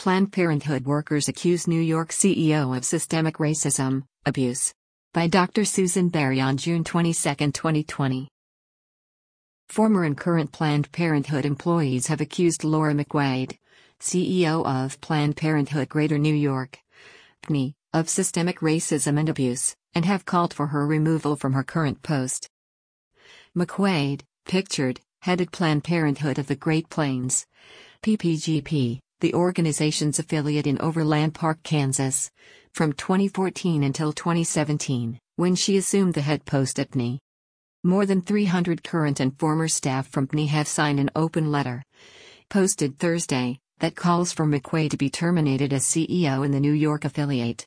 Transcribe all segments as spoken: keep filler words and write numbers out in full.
Planned Parenthood workers accuse New York C E O of systemic racism, abuse. By Doctor Susan Berry on June twenty-second, twenty twenty. Former and current Planned Parenthood employees have accused Laura McQuaid, C E O of Planned Parenthood Greater New York, P N Y, of systemic racism and abuse, and have called for her removal from her current post. McQuaid, pictured, headed Planned Parenthood of the Great Plains, P P G P, the organization's affiliate in Overland Park, Kansas, from twenty fourteen until twenty seventeen, when she assumed the head post at P N Y. More than three hundred current and former staff from P N Y have signed an open letter, posted Thursday, that calls for McQuaid to be terminated as C E O in the New York affiliate.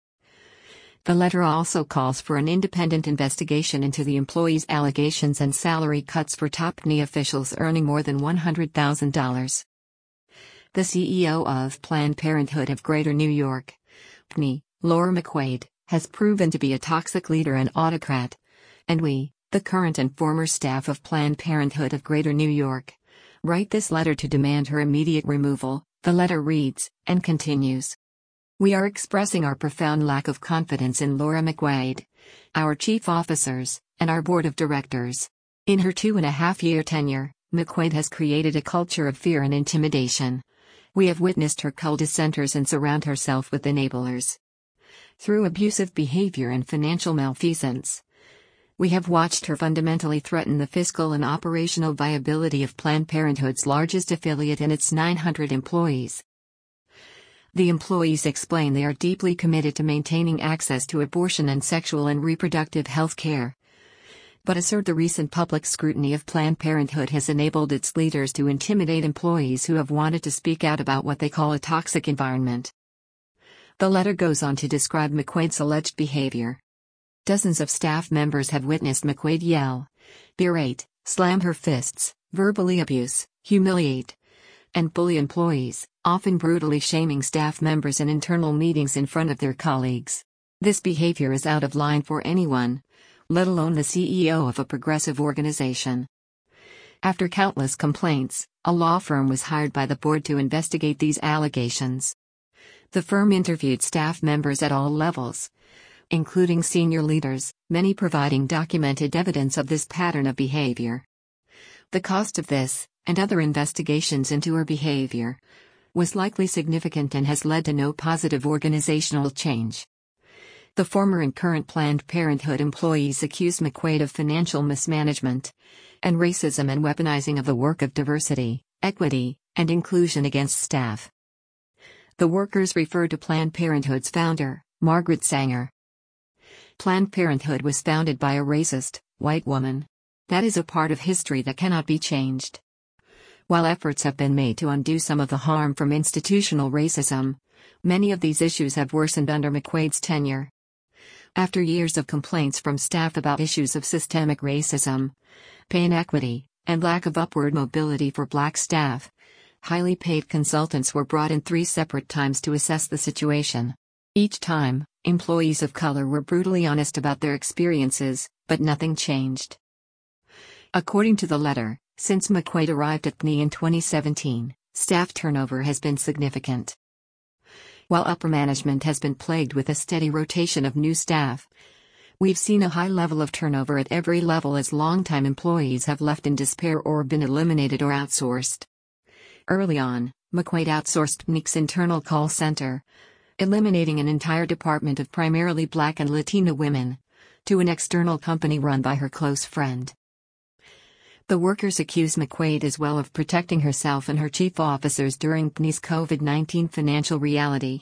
The letter also calls for an independent investigation into the employees' allegations and salary cuts for top P N Y officials earning more than one hundred thousand dollars. The C E O of Planned Parenthood of Greater New York, P N Y, Laura McQuaid, has proven to be a toxic leader and autocrat, and we, the current and former staff of Planned Parenthood of Greater New York, write this letter to demand her immediate removal, the letter reads, and continues. We are expressing our profound lack of confidence in Laura McQuaid, our chief officers, and our board of directors. In her two and a half year tenure, McQuaid has created a culture of fear and intimidation. We have witnessed her cull dissenters and surround herself with enablers. Through abusive behavior and financial malfeasance, we have watched her fundamentally threaten the fiscal and operational viability of Planned Parenthood's largest affiliate and its nine hundred employees. The employees explain they are deeply committed to maintaining access to abortion and sexual and reproductive health care, but assert the recent public scrutiny of Planned Parenthood has enabled its leaders to intimidate employees who have wanted to speak out about what they call a toxic environment. The letter goes on to describe McQuaid's alleged behavior. Dozens of staff members have witnessed McQuaid yell, berate, slam her fists, verbally abuse, humiliate, and bully employees, often brutally shaming staff members in internal meetings in front of their colleagues. This behavior is out of line for anyone, let alone the C E O of a progressive organization. After countless complaints, a law firm was hired by the board to investigate these allegations. The firm interviewed staff members at all levels, including senior leaders, many providing documented evidence of this pattern of behavior. The cost of this, and other investigations into her behavior, was likely significant and has led to no positive organizational change. The former and current Planned Parenthood employees accuse McQuaid of financial mismanagement and racism and weaponizing of the work of diversity, equity, and inclusion against staff. The workers refer to Planned Parenthood's founder, Margaret Sanger. Planned Parenthood was founded by a racist, white woman. That is a part of history that cannot be changed. While efforts have been made to undo some of the harm from institutional racism, many of these issues have worsened under McQuaid's tenure. After years of complaints from staff about issues of systemic racism, pay inequity, and lack of upward mobility for black staff, highly paid consultants were brought in three separate times to assess the situation. Each time, employees of color were brutally honest about their experiences, but nothing changed. According to the letter, since McQuaid arrived at P N Y in twenty seventeen, staff turnover has been significant. While upper management has been plagued with a steady rotation of new staff, we've seen a high level of turnover at every level as longtime employees have left in despair or been eliminated or outsourced. Early on, McQuaid outsourced P N Y's internal call center, eliminating an entire department of primarily Black and Latina women, to an external company run by her close friend. The workers accuse McQuaid as well of protecting herself and her chief officers during P N Y's COVID nineteen financial reality.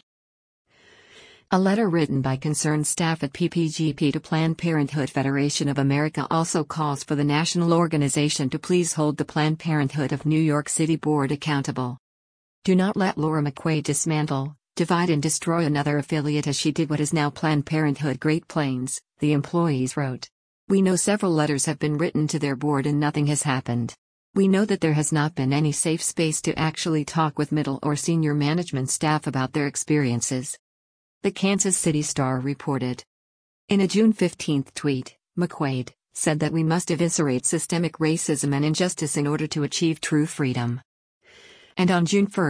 A letter written by concerned staff at P P G P to Planned Parenthood Federation of America also calls for the national organization to please hold the Planned Parenthood of New York City board accountable. Do not let Laura McQuaid dismantle, divide and destroy another affiliate as she did what is now Planned Parenthood Great Plains, the employees wrote. We know several letters have been written to their board and nothing has happened. We know that there has not been any safe space to actually talk with middle or senior management staff about their experiences. The Kansas City Star reported. In a June fifteenth tweet, McQuaid said that we must eviscerate systemic racism and injustice in order to achieve true freedom. And on June first,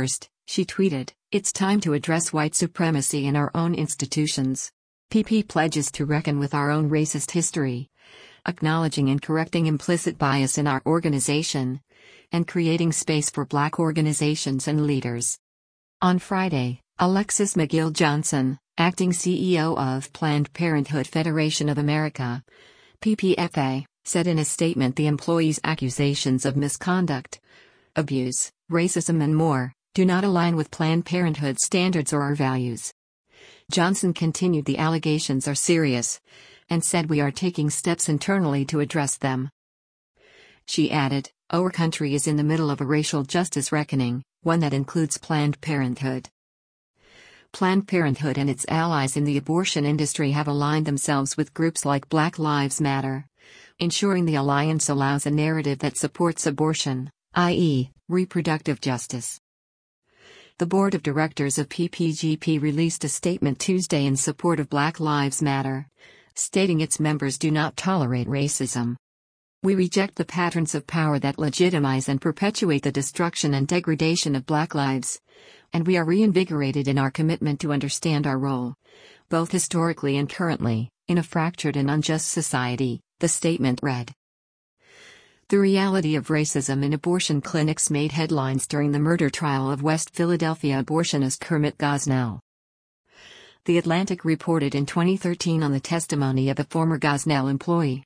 She tweeted, "It's time to address white supremacy in our own institutions. P P pledges to reckon with our own racist history, acknowledging and correcting implicit bias in our organization, and creating space for Black organizations and leaders." On Friday, Alexis McGill Johnson, acting C E O of Planned Parenthood Federation of America, P P F A, said in a statement the employees' accusations of misconduct, abuse, racism and more, do not align with Planned Parenthood standards or our values. Johnson continued, "The allegations are serious," and said, "We are taking steps internally to address them." She added, "Our country is in the middle of a racial justice reckoning, one that includes Planned Parenthood." Planned Parenthood and its allies in the abortion industry have aligned themselves with groups like Black Lives Matter, ensuring the alliance allows a narrative that supports abortion, that is, reproductive justice. The board of directors of P P G P released a statement Tuesday in support of Black Lives Matter, stating its members do not tolerate racism. "We reject the patterns of power that legitimize and perpetuate the destruction and degradation of Black lives, and we are reinvigorated in our commitment to understand our role, both historically and currently, in a fractured and unjust society," the statement read. The reality of racism in abortion clinics made headlines during the murder trial of West Philadelphia abortionist Kermit Gosnell. The Atlantic reported in twenty thirteen on the testimony of a former Gosnell employee.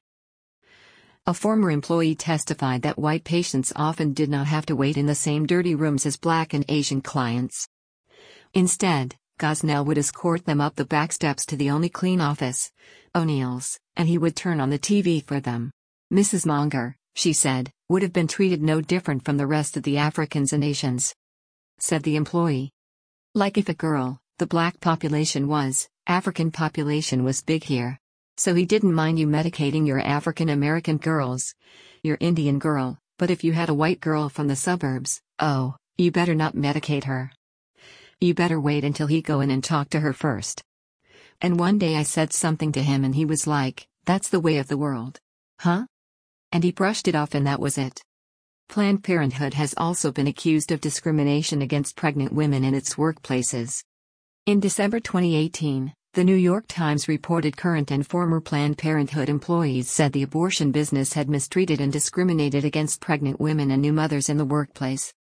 A former employee testified that white patients often did not have to wait in the same dirty rooms as Black and Asian clients. Instead, Gosnell would escort them up the back steps to the only clean office, O'Neill's, and he would turn on the T V for them. "Missus Monger," she said, "would have been treated no different from the rest of the Africans and Asians," said the employee. "Like if a girl, the Black population was, African population was big here. So he didn't mind you medicating your African American girls, your Indian girl, but if you had a white girl from the suburbs, oh, you better not medicate her. You better wait until he go in and talk to her first." And one day I said something to him and he was like, "That's the way of the world." Huh? And he brushed it off and that was it. Planned Parenthood has also been accused of discrimination against pregnant women in its workplaces. In December twenty eighteen, The New York Times reported current and former Planned Parenthood employees said the abortion business had mistreated and discriminated against pregnant women and new mothers in the workplace.